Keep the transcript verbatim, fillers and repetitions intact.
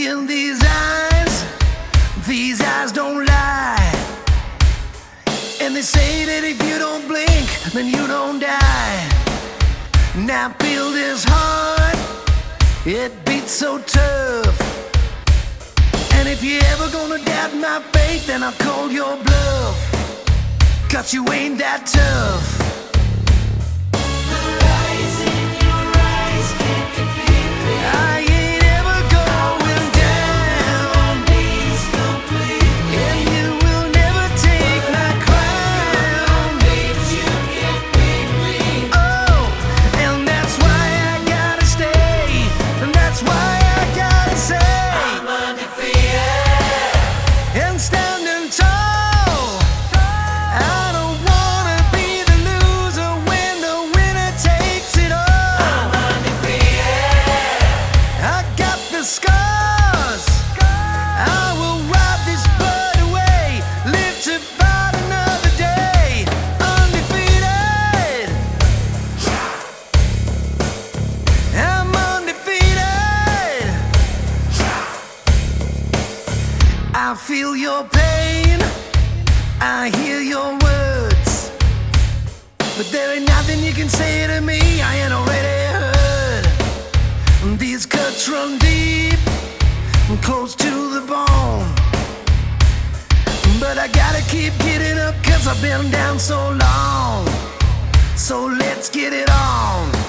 in these eyes, these eyes don't lie. And they say that if you don't blink, then you don't die. Now feel this heart, it beats so tough. And if you're ever gonna doubt my faith, then I'll call your bluff, 'cause you ain't that tough. Scars, I will wipe this blood away, live to fight another day, undefeated. I'm undefeated. I feel your pain, I hear your words, but there ain't nothing you can say to me I ain't already heard. These cuts run deep, close to the bone, but I gotta keep getting up 'cause I've been down so long. So let's get it on.